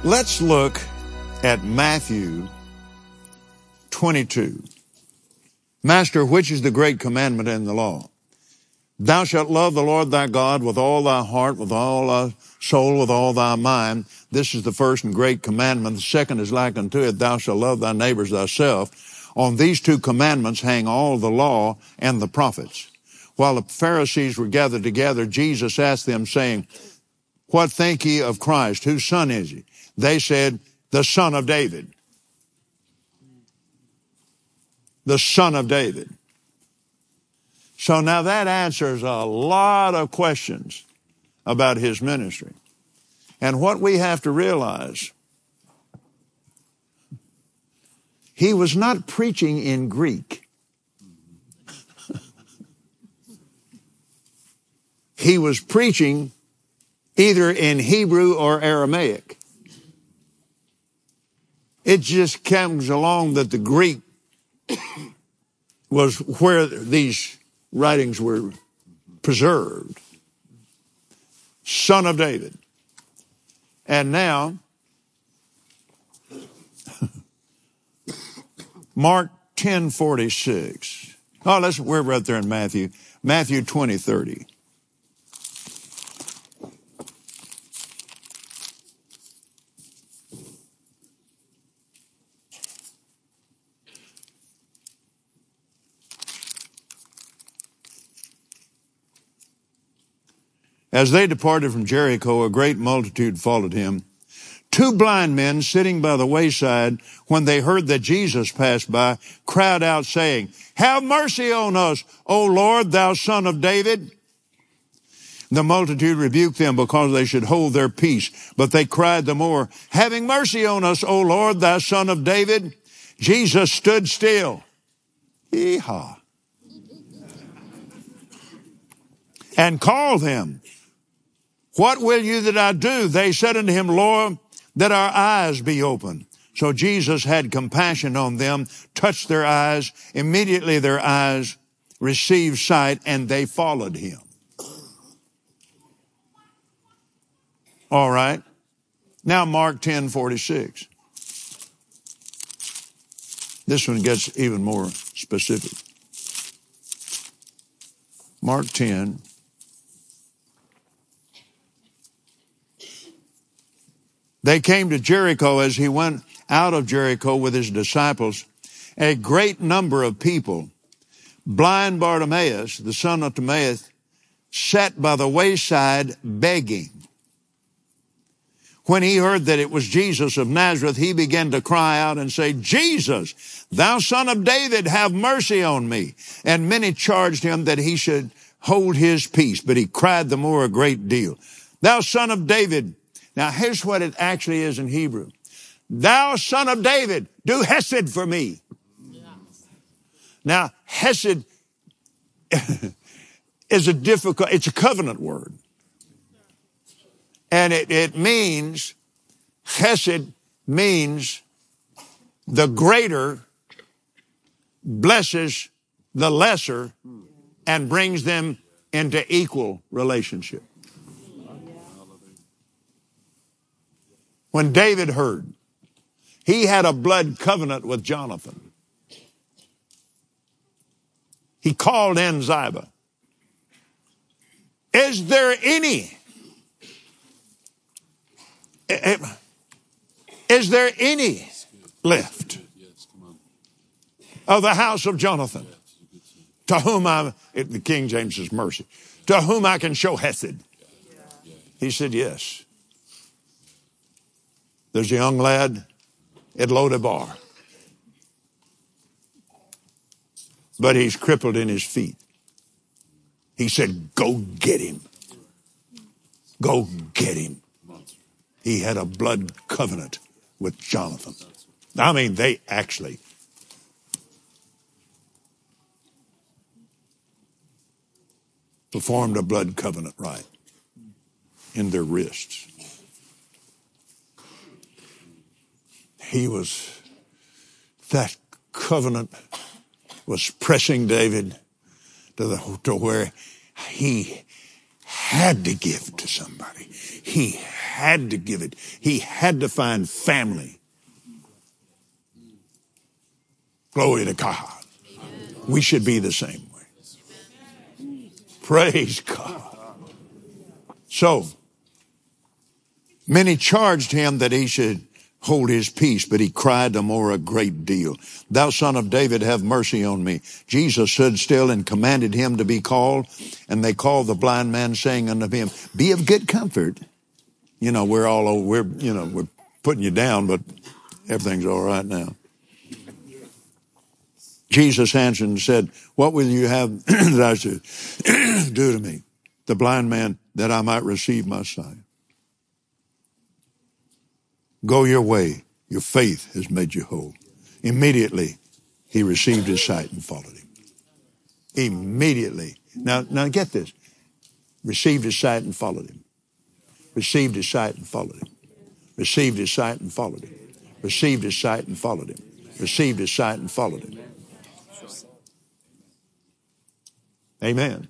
Let's look at Matthew 22. Master, which is the great commandment in the law? Thou shalt love the Lord thy God with all thy heart, with all thy soul, with all thy mind. This is the first and great commandment. The second is like unto it, thou shalt love thy neighbors thyself. On these two commandments hang all the law and the prophets. While the Pharisees were gathered together, Jesus asked them, saying, What think ye of Christ? Whose son is he? They said, the Son of David. The Son of David. So now that answers a lot of questions about his ministry. And what we have to realize, he was not preaching in Greek. He was preaching either in Hebrew or Aramaic. It just comes along that the Greek was where these writings were preserved. Son of David. And now, Mark 10:46. Oh, we're right there in Matthew. Matthew 20:30. As they departed from Jericho, a great multitude followed him. Two blind men sitting by the wayside, when they heard that Jesus passed by, cried out, saying, Have mercy on us, O Lord, thou Son of David. The multitude rebuked them because they should hold their peace. But they cried the more, Having mercy on us, O Lord, thou Son of David. Jesus stood still. Yee-haw. And called them. What will you that I do? They said unto him, Lord, that our eyes be open. So Jesus had compassion on them, touched their eyes. Immediately their eyes received sight, and they followed him. All right. Now Mark 10:46. This one gets even more specific. Mark 10. They came to Jericho. As he went out of Jericho with his disciples, a great number of people, blind Bartimaeus, the son of Timaeus, sat by the wayside begging. When he heard that it was Jesus of Nazareth, he began to cry out and say, Jesus, thou Son of David, have mercy on me. And many charged him that he should hold his peace, but he cried the more a great deal. Thou Son of David. Now, here's what it actually is in Hebrew. Thou Son of David, do hesed for me. Yeah. Now, hesed is it's a covenant word. And it means, hesed means the greater blesses the lesser and brings them into equal relationship. When David heard, he had a blood covenant with Jonathan. He called in Ziba. Is there any left of the house of Jonathan to whom the King James says mercy, to whom I can show hesed? He said, yes. There's a young lad at Lodebar, but he's crippled in his feet. He said, go get him. Go get him. He had a blood covenant with Jonathan. I mean, they actually performed a blood covenant rite in their wrists. That covenant was pressing David to where he had to give to somebody. He had to give it. He had to find family. Glory to God. We should be the same way. Praise God. So, many charged him that he should hold his peace, but he cried the more a great deal. Thou son of David, have mercy on me. Jesus stood still and commanded him to be called. And they called the blind man, saying unto him, be of good comfort. You know, we're putting you down, but everything's all right now. Jesus answered and said, what will you have that I should do to me, the blind man, that I might receive my sight? Go your way. Your faith has made you whole. Immediately, he received his sight and followed him. Immediately. Now get this. Received his sight and followed him. Received his sight and followed him. Received his sight and followed him. Received his sight and followed him. Received his sight and followed him. Amen.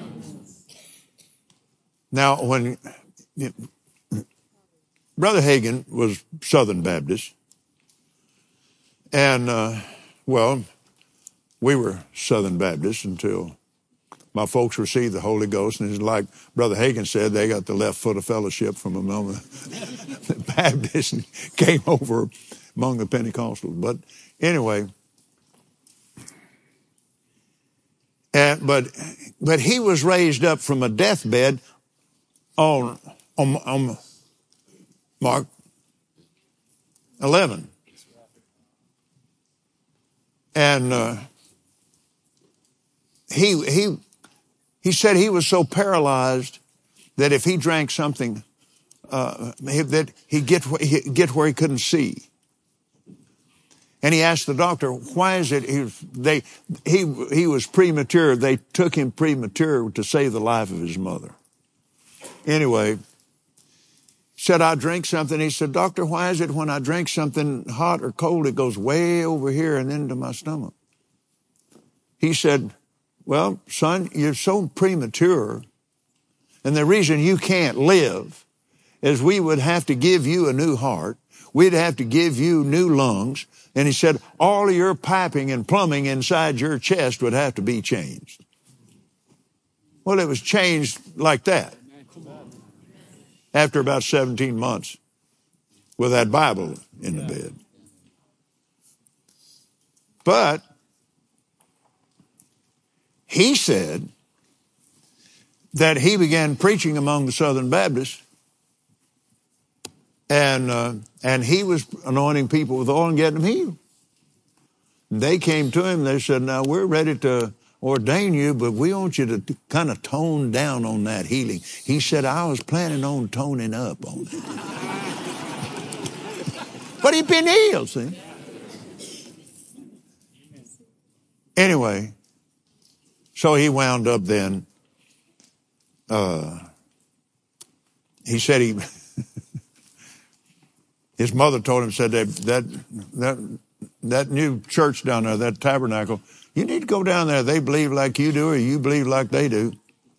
Now, when Brother Hagin was Southern Baptist, and, we were Southern Baptists until my folks received the Holy Ghost, and it's like Brother Hagin said, they got the left foot of fellowship from among the Baptists and came over among the Pentecostals. But anyway, but he was raised up from a deathbed on Mark 11. And he said he was so paralyzed that if he drank something, that he'd get where he couldn't see. And he asked the doctor, why is it he was premature. They took him premature to save the life of his mother. Anyway, said, I drink something. He said, doctor, why is it when I drink something hot or cold, it goes way over here and into my stomach? He said, well, son, you're so premature, and the reason you can't live is we would have to give you a new heart. We'd have to give you new lungs. And he said, all of your piping and plumbing inside your chest would have to be changed. Well, it was changed like that after about 17 months with that Bible in the bed. But he said that he began preaching among the Southern Baptists, and he was anointing people with oil and getting them healed. And they came to him, they said, now we're ready to ordain you, but we want you to kind of tone down on that healing. He said, I was planning on toning up on it. But he'd been healed, see? Anyway, so he wound up then, he said his mother told him, said that new church down there, that tabernacle, you need to go down there. They believe like you do, or you believe like they do.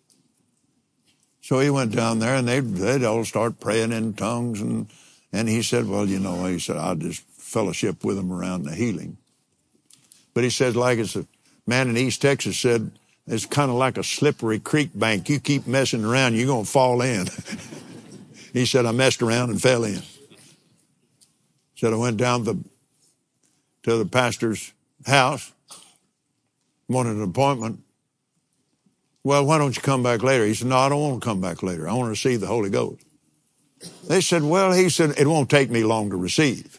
So he went down there, and they'd all start praying in tongues, and he said, well, he said, I'll just fellowship with them around the healing. But he said, like it's a man in East Texas said, it's kind of like a slippery creek bank. You keep messing around, you're going to fall in. He said, I messed around and fell in. Said, I went down to the pastor's house, wanted an appointment. Well, why don't you come back later? He said, no, I don't want to come back later. I want to receive the Holy Ghost. They said, well, he said, it won't take me long to receive.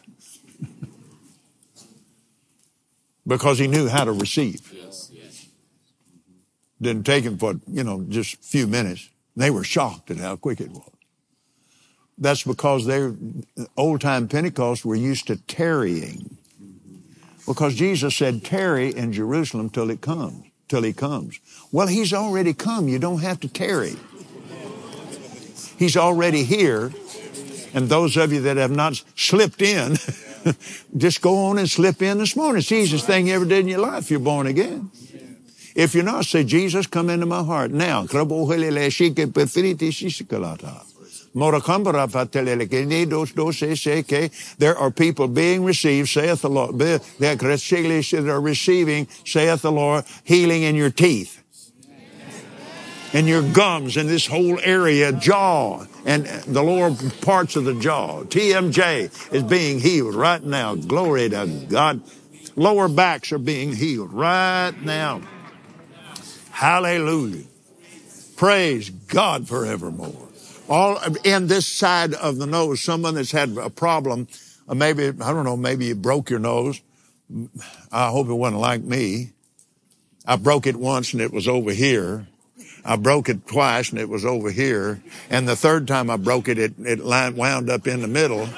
Because he knew how to receive. Yes. Didn't take him for, just a few minutes. They were shocked at how quick it was. That's because old-time Pentecost were used to tarrying. Because Jesus said, tarry in Jerusalem till he comes. Well, he's already come. You don't have to tarry. He's already here. And those of you that have not slipped in, just go on and slip in this morning. It's the easiest thing you ever did in your life. You're born again. If you're not, say, Jesus, come into my heart now. There are people being received, saith the Lord, that are receiving, saith the Lord, healing in your teeth, in your gums, in this whole area, jaw, and the lower parts of the jaw. TMJ is being healed right now. Glory to God. Lower backs are being healed right now. Hallelujah. Praise God forevermore. All in this side of the nose, someone that's had a problem, maybe, I don't know, maybe you broke your nose. I hope it wasn't like me. I broke it once and it was over here. I broke it twice and it was over here. And the third time I broke it, it wound up in the middle.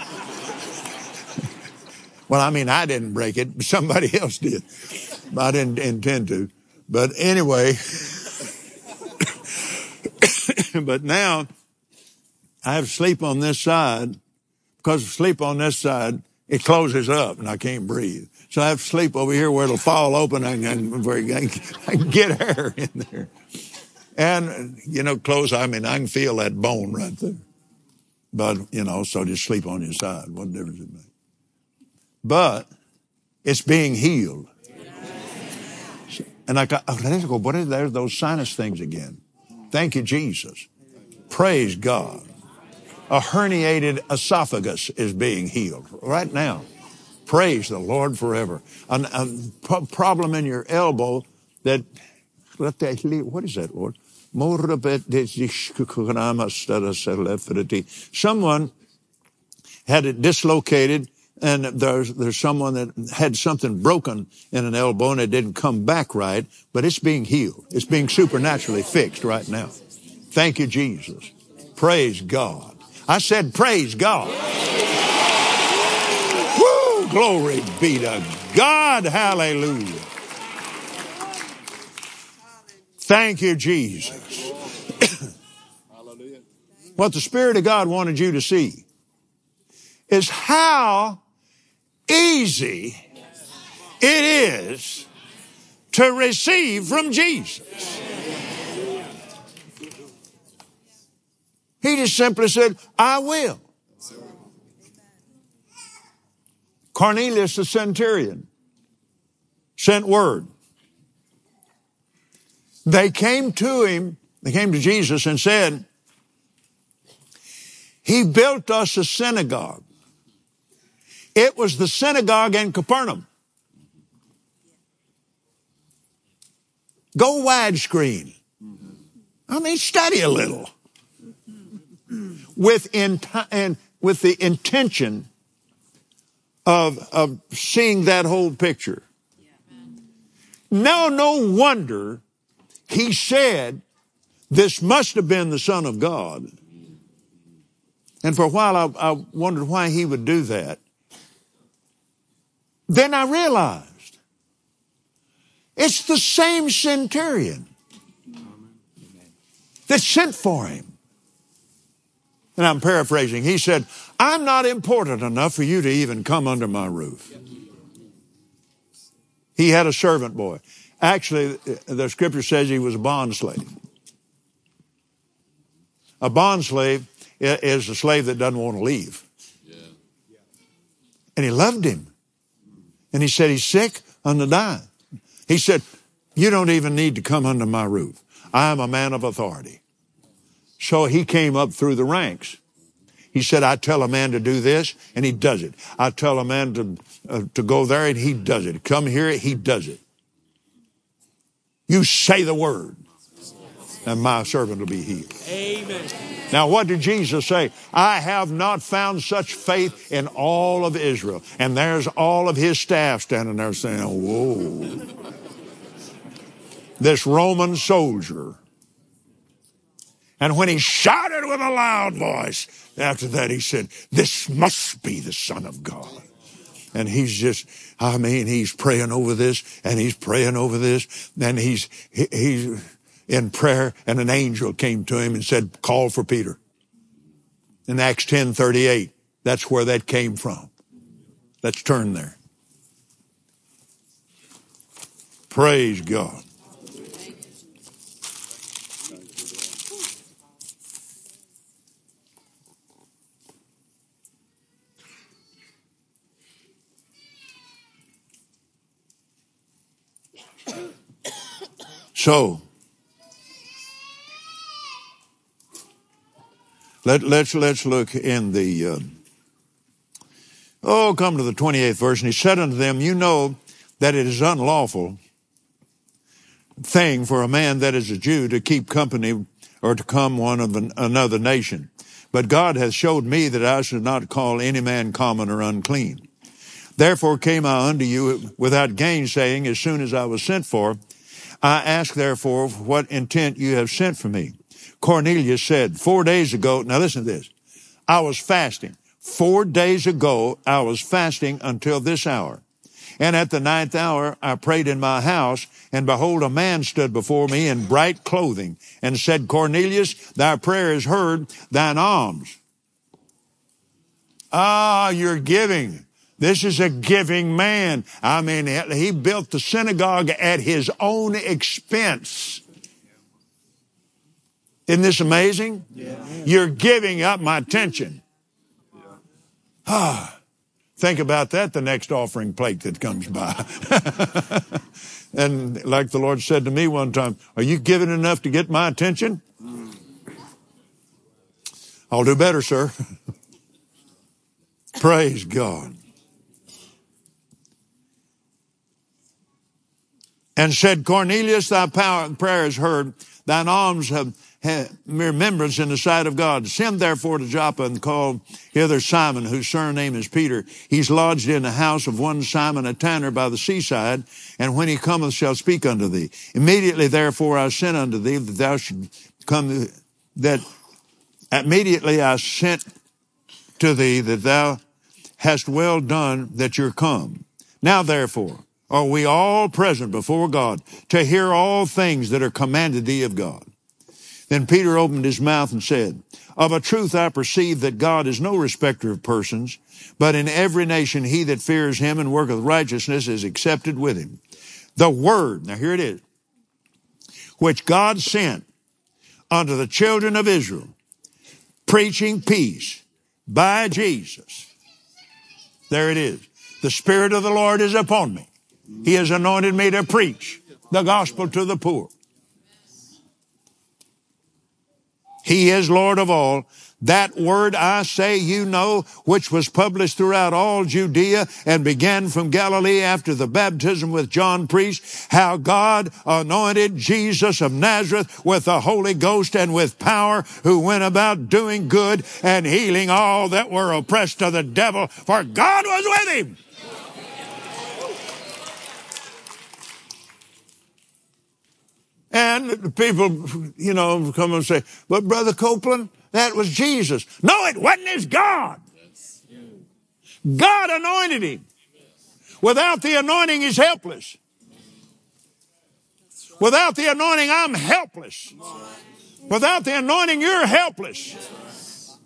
Well, I mean, I didn't break it. Somebody else did. I didn't intend to. But anyway, but now I have to sleep on this side. Because of sleep on this side, it closes up and I can't breathe. So I have to sleep over here where it'll fall open and where I can get air in there. And, close, I can feel that bone right there. But, so just sleep on your side. What difference it makes? But it's being healed. And there's those sinus things again. Thank you, Jesus. Praise God. A herniated esophagus is being healed right now. Praise the Lord forever. A problem in your elbow what is that, Lord? Someone had it dislocated, and there's someone that had something broken in an elbow and it didn't come back right, but it's being healed. It's being supernaturally fixed right now. Thank you, Jesus. Praise God. I said, praise God. Woo! Glory be to God. Hallelujah. Thank you, Jesus. What the Spirit of God wanted you to see is how easy it is to receive from Jesus. He just simply said, I will. Cornelius the centurion sent word. They came to Jesus and said, he built us a synagogue. It was the synagogue in Capernaum. Go widescreen. Study a little. With the intention of seeing that whole picture. Now, no wonder he said, this must have been the Son of God. And for a while, I wondered why he would do that. Then I realized it's the same centurion that sent for him. And I'm paraphrasing. He said, I'm not important enough for you to even come under my roof. He had a servant boy. Actually, the scripture says he was a bond slave. A bond slave is a slave that doesn't want to leave. And he loved him. And he said, he's sick unto dying. He said, you don't even need to come under my roof. I am a man of authority. So he came up through the ranks. He said, I tell a man to do this, and he does it. I tell a man to go there, and he does it. Come here, he does it. You say the word, and my servant will be healed. Amen. Now, what did Jesus say? I have not found such faith in all of Israel. And there's all of his staff standing there saying, whoa. This Roman soldier. And when he shouted with a loud voice, after that he said, this must be the Son of God. And he's just, he's praying over this, and he's praying over this, and he's in prayer, and an angel came to him and said, call for Peter. In Acts 10:38, that's where that came from. Let's turn there. Praise God. So, let's look in the, come to the 28th verse. And he said unto them, you know that it is unlawful thing for a man that is a Jew to keep company or to come one of another nation. But God hath showed me that I should not call any man common or unclean. Therefore came I unto you without gainsaying as soon as I was sent for. I ask therefore what intent you have sent for me. Cornelius said, 4 days ago, now listen to this, I was fasting. 4 days ago I was fasting until this hour. And at the 9th hour I prayed in my house, and behold, a man stood before me in bright clothing, and said, Cornelius, thy prayer is heard, thine alms. You're giving. This is a giving man. I mean, he built the synagogue at his own expense. Isn't this amazing? Yeah. You're giving up my attention. Think about that the next offering plate that comes by. And like the Lord said to me one time, are you giving enough to get my attention? I'll do better, sir. Praise God. And said, Cornelius, thy prayer is heard. Thine alms have remembrance in the sight of God. Send therefore to Joppa and call hither Simon, whose surname is Peter. He's lodged in the house of one Simon, a tanner by the seaside, and when he cometh shall speak unto thee. Immediately therefore I sent unto thee that thou should come, immediately I sent to thee that thou hast well done that you're come. Now therefore are we all present before God to hear all things that are commanded thee of God. Then Peter opened his mouth and said, of a truth I perceive that God is no respecter of persons, but in every nation he that fears him and worketh righteousness is accepted with him. The word, now here it is, which God sent unto the children of Israel, preaching peace by Jesus. There it is. The Spirit of the Lord is upon me. He has anointed me to preach the gospel to the poor. He is Lord of all. That word I say you know, which was published throughout all Judea and began from Galilee after the baptism with John preached, how God anointed Jesus of Nazareth with the Holy Ghost and with power, who went about doing good and healing all that were oppressed of the devil, for God was with him. And people, come and say, but Brother Copeland, that was Jesus. No, it wasn't. It's God. God anointed him. Without the anointing, he's helpless. Without the anointing, I'm helpless. Without the anointing, you're helpless.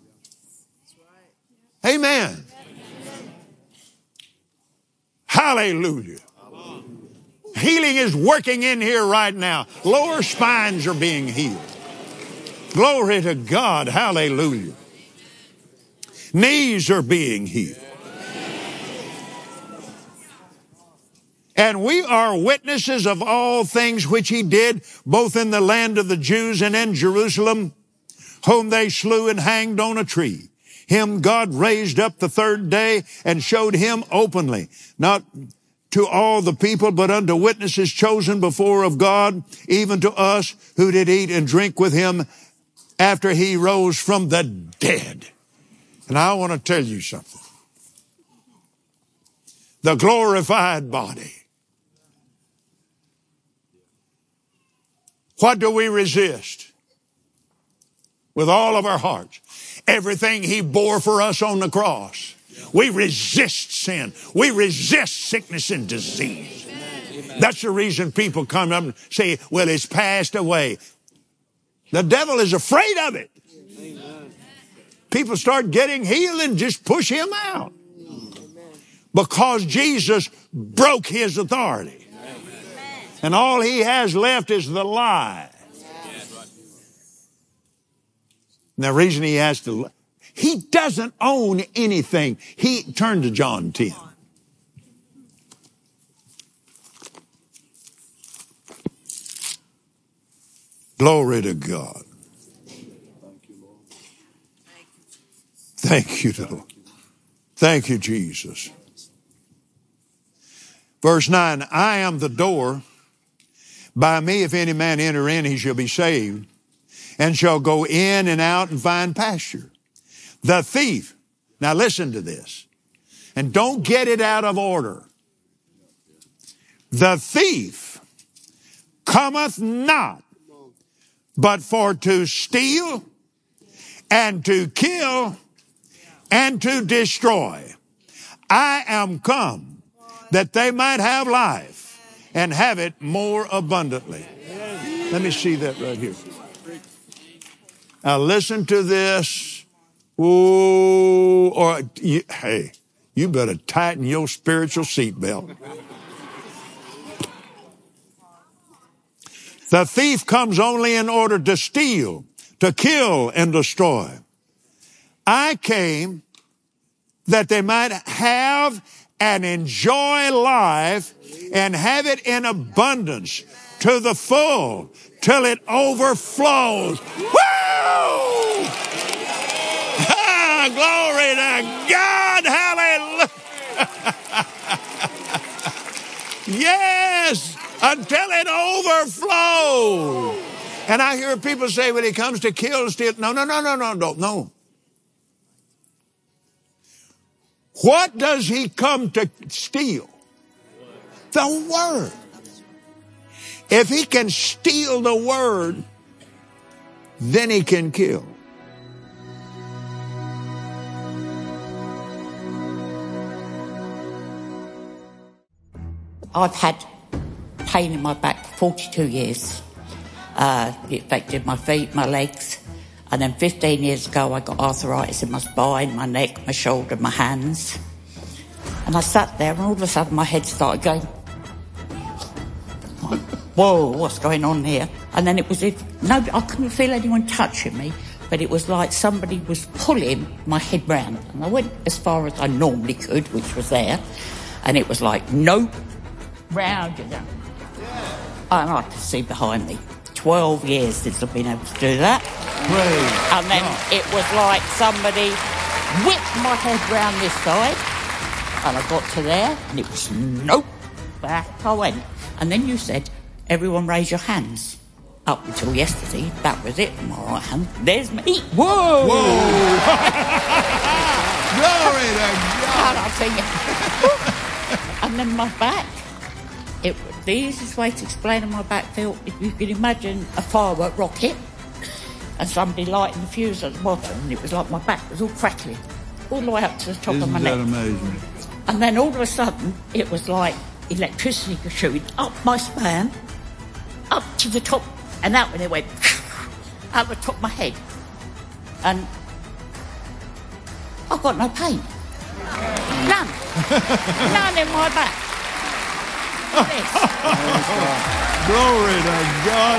Amen. Hallelujah. Healing is working in here right now. Lower spines are being healed. Glory to God. Hallelujah. Knees are being healed. And we are witnesses of all things which he did, both in the land of the Jews and in Jerusalem, whom they slew and hanged on a tree. Him God raised up the third day and showed him openly, not to all the people, but unto witnesses chosen before of God, even to us who did eat and drink with him after he rose from the dead. And I want to tell you something. The glorified body. What do we resist? With all of our hearts. Everything he bore for us on the cross. We resist sin. We resist sickness and disease. Amen. That's the reason people come up and say, well, it's passed away. The devil is afraid of it. Amen. People start getting healed and just push him out. Because Jesus broke his authority. Amen. And all he has left is the lie. And the reason he has to... He doesn't own anything. Turn to John 10. Glory to God. Thank you, Lord. Thank you, Jesus. Verse 9, I am the door. By me, if any man enter in, he shall be saved, and shall go in and out and find pasture. The thief, now listen to this, and don't get it out of order. The thief cometh not, but for to steal, and to kill, and to destroy. I am come that they might have life and have it more abundantly. Let me see that right here. Now listen to this. Ooh, hey, you better tighten your spiritual seatbelt. The thief comes only in order to steal, to kill, and destroy. I came that they might have and enjoy life and have it in abundance to the full till it overflows. Woo! Glory to God. Hallelujah. Yes, until it overflows. And I hear people say when it comes to kill, steal, no. What does he come to steal? The Word. If he can steal the Word, then he can kill. I've had pain in my back for 42 years. It affected my feet, my legs. And then 15 years ago, I got arthritis in my spine, my neck, my shoulder, my hands. And I sat there and all of a sudden my head started going, whoa, what's going on here? And then it was I couldn't feel anyone touching me, but it was like somebody was pulling my head round. And I went as far as I normally could, which was there. And it was like, nope, round you down. And I could see behind me. 12 years since I've been able to do that. Praise and then God. It was like somebody whipped my head round this side, and I got to there, and it was nope, back I went. And then you said, everyone raise your hands. Up until yesterday, that was it, my right hand. There's me. Whoa! Glory to God. And I'm thinking, and then my back. The easiest way to explain my back felt, if you could imagine a firework rocket and somebody lighting the fuse at the bottom, and it was like my back was all crackling, all the way up to the top of my neck. Isn't that amazing? And then all of a sudden, it was like electricity was shooting up my span, up to the top, and out when it went, out the top of my head. And I've got no pain. None. None in my back. Glory to God.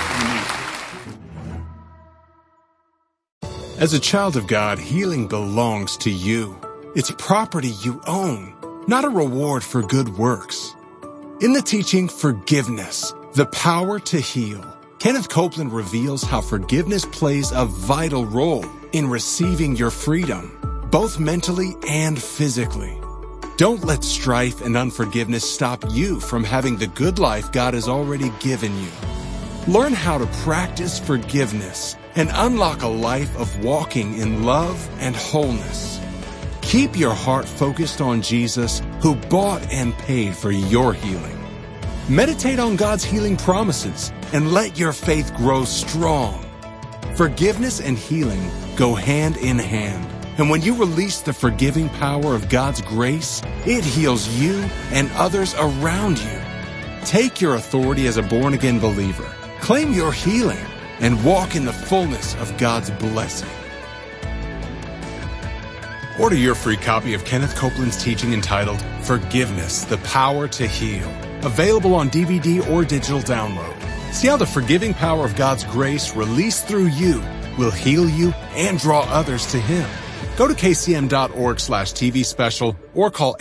As a child of God, healing belongs to you. It's property you own, not a reward for good works. In the teaching, Forgiveness, the Power to Heal, Kenneth Copeland reveals how forgiveness plays a vital role in receiving your freedom, both mentally and physically. Don't let strife and unforgiveness stop you from having the good life God has already given you. Learn how to practice forgiveness and unlock a life of walking in love and wholeness. Keep your heart focused on Jesus, who bought and paid for your healing. Meditate on God's healing promises and let your faith grow strong. Forgiveness and healing go hand in hand. And when you release the forgiving power of God's grace, it heals you and others around you. Take your authority as a born-again believer, claim your healing, and walk in the fullness of God's blessing. Order your free copy of Kenneth Copeland's teaching entitled Forgiveness, the Power to Heal, available on DVD or digital download. See how the forgiving power of God's grace released through you will heal you and draw others to Him. Go to kcm.org/TV special or call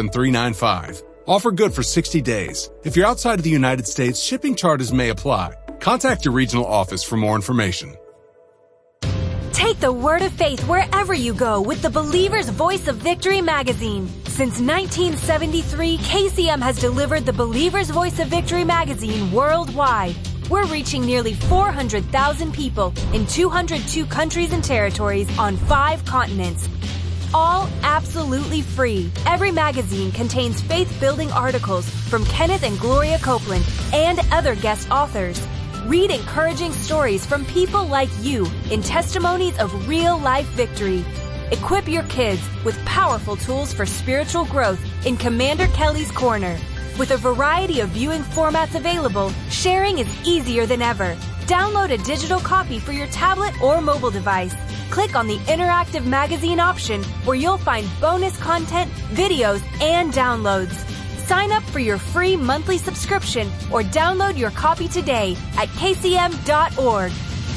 800-600-7395. Offer good for 60 days. If you're outside of the United States, shipping charges may apply. Contact your regional office for more information. Take the word of faith wherever you go with the Believer's Voice of Victory magazine. Since 1973, KCM has delivered the Believer's Voice of Victory magazine worldwide. We're reaching nearly 400,000 people in 202 countries and territories on 5 continents. All absolutely free. Every magazine contains faith-building articles from Kenneth and Gloria Copeland and other guest authors. Read encouraging stories from people like you in testimonies of real-life victory. Equip your kids with powerful tools for spiritual growth in Commander Kelly's Corner. With a variety of viewing formats available, sharing is easier than ever. Download a digital copy for your tablet or mobile device. Click on the interactive magazine option where you'll find bonus content, videos, and downloads. Sign up for your free monthly subscription or download your copy today at kcm.org.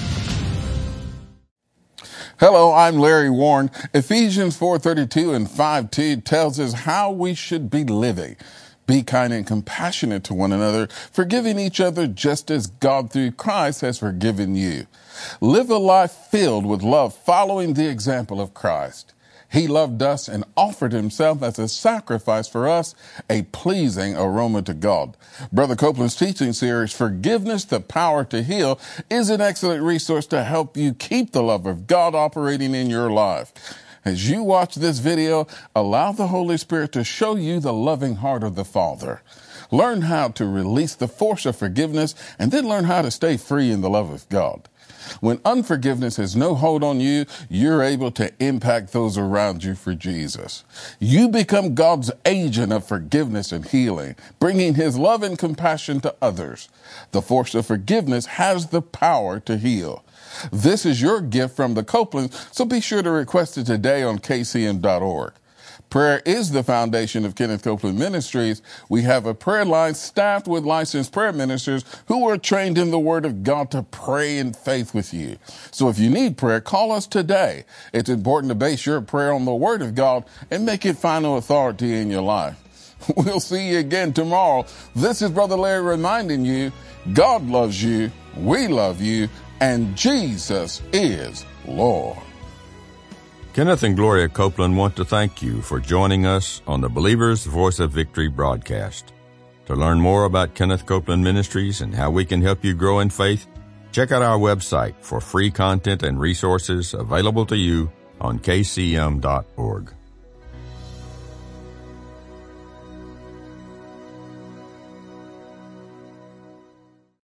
Hello, I'm Larry Warren. Ephesians 4:32 and 5:2 tells us how we should be living. Be kind and compassionate to one another, forgiving each other just as God through Christ has forgiven you. Live a life filled with love, following the example of Christ. He loved us and offered himself as a sacrifice for us, a pleasing aroma to God. Brother Copeland's teaching series, Forgiveness, the Power to Heal, is an excellent resource to help you keep the love of God operating in your life. As you watch this video, allow the Holy Spirit to show you the loving heart of the Father. Learn how to release the force of forgiveness and then learn how to stay free in the love of God. When unforgiveness has no hold on you, you're able to impact those around you for Jesus. You become God's agent of forgiveness and healing, bringing his love and compassion to others. The force of forgiveness has the power to heal. This is your gift from the Copelands, so be sure to request it today on kcm.org. Prayer is the foundation of Kenneth Copeland Ministries. We have a prayer line staffed with licensed prayer ministers who are trained in the Word of God to pray in faith with you. So if you need prayer, call us today. It's important to base your prayer on the Word of God and make it final authority in your life. We'll see you again tomorrow. This is Brother Larry reminding you, God loves you, we love you, and Jesus is Lord. Kenneth and Gloria Copeland want to thank you for joining us on the Believer's Voice of Victory broadcast. To learn more about Kenneth Copeland Ministries and how we can help you grow in faith, check out our website for free content and resources available to you on kcm.org.